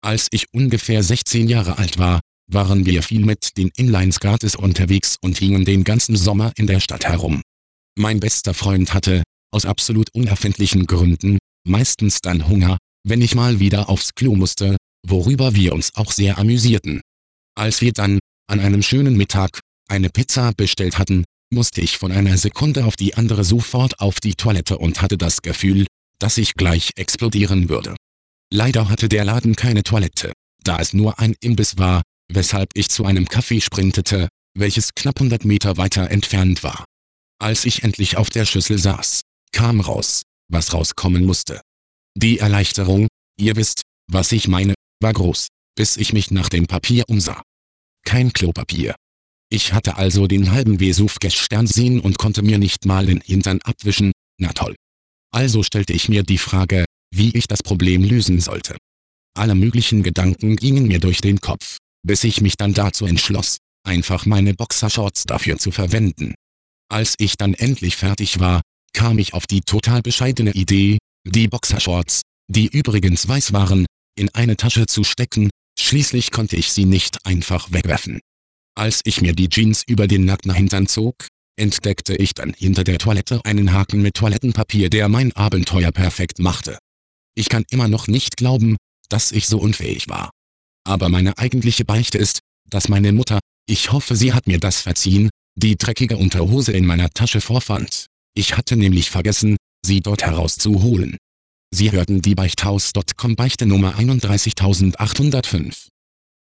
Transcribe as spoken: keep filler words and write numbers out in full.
Als ich ungefähr sechzehn Jahre alt war, waren wir viel mit den Inline-Skates unterwegs und hingen den ganzen Sommer in der Stadt herum. Mein bester Freund hatte, aus absolut unerfindlichen Gründen, meistens dann Hunger, wenn ich mal wieder aufs Klo musste, worüber wir uns auch sehr amüsierten. Als wir dann, an einem schönen Mittag, eine Pizza bestellt hatten, musste ich von einer Sekunde auf die andere sofort auf die Toilette und hatte das Gefühl, dass ich gleich explodieren würde. Leider hatte der Laden keine Toilette, da es nur ein Imbiss war, weshalb ich zu einem Café sprintete, welches knapp hundert Meter weiter entfernt war. Als ich endlich auf der Schüssel saß, kam raus, was rauskommen musste. Die Erleichterung, ihr wisst, was ich meine, war groß, bis ich mich nach dem Papier umsah. Kein Klopapier. Ich hatte also den halben Vesuv-Stern sehen und konnte mir nicht mal den Hintern abwischen, na toll. Also stellte ich mir die Frage, wie ich das Problem lösen sollte. Alle möglichen Gedanken gingen mir durch den Kopf, bis ich mich dann dazu entschloss, einfach meine Boxershorts dafür zu verwenden. Als ich dann endlich fertig war, kam ich auf die total bescheidene Idee, die Boxershorts, die übrigens weiß waren, in eine Tasche zu stecken, schließlich konnte ich sie nicht einfach wegwerfen. Als ich mir die Jeans über den nackten Hintern zog, entdeckte ich dann hinter der Toilette einen Haken mit Toilettenpapier, der mein Abenteuer perfekt machte. Ich kann immer noch nicht glauben, dass ich so unfähig war. Aber meine eigentliche Beichte ist, dass meine Mutter, ich hoffe sie hat mir das verziehen, die dreckige Unterhose in meiner Tasche vorfand. Ich hatte nämlich vergessen, sie dort herauszuholen. Sie hörten die Beichthaus Punkt com Beichte Nummer einunddreißigtausendachthundertfünf.